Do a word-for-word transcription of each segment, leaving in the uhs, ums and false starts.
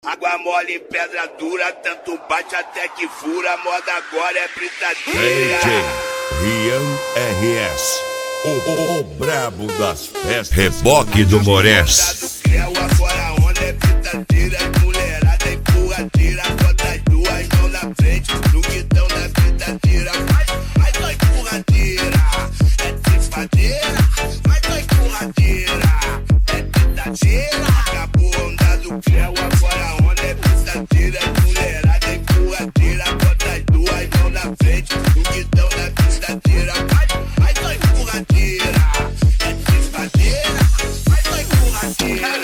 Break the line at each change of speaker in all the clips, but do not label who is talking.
Água mole em pedra dura, tanto bate até que fura. Moda agora é brincadeira.
D J Rian R S, o, o, o brabo das festas. Reboque do Morés.
Agora a onda é brincadeira, mulherada empurradeira. Bota as duas mãos na frente, no guidão da brincadeira. Vai, vai tua empurradeira, é trifadeira. Vai tua empurradeira, é brincadeira. Acabou a onda do creu, agora a onda é brincadeira, mulherada empurradeira. Bota as duas mãos na frente, no guidão da brincadeira. Vai, vai tua empurradeira, é trifadeira. Vai tua empurradeira.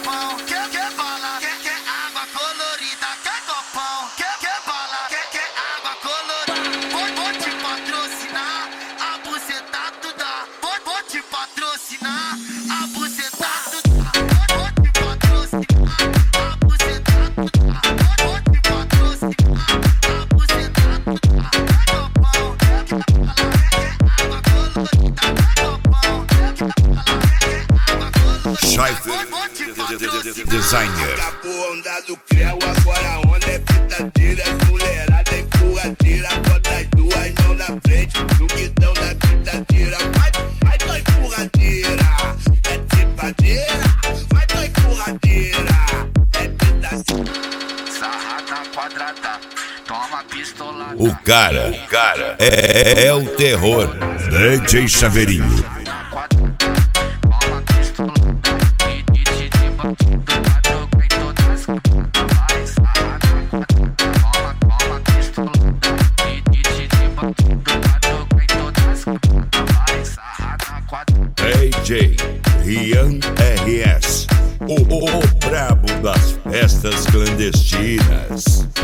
Designer.
Acabou a onda do creu, agora a onda é brincadeira, mulherada empurradeira. Bota as duas mãos na frente, no guidão da brincadeira. Vai, vai tua empurradeira, é tripadeira. Vai tua empurradeira, é brincadeira.
Sarrada quadrada, toma pistola.
O cara, o cara é, é, é o terror. D J Chaveirinho. D J Rian R S, o, o, o brabo das festas clandestinas.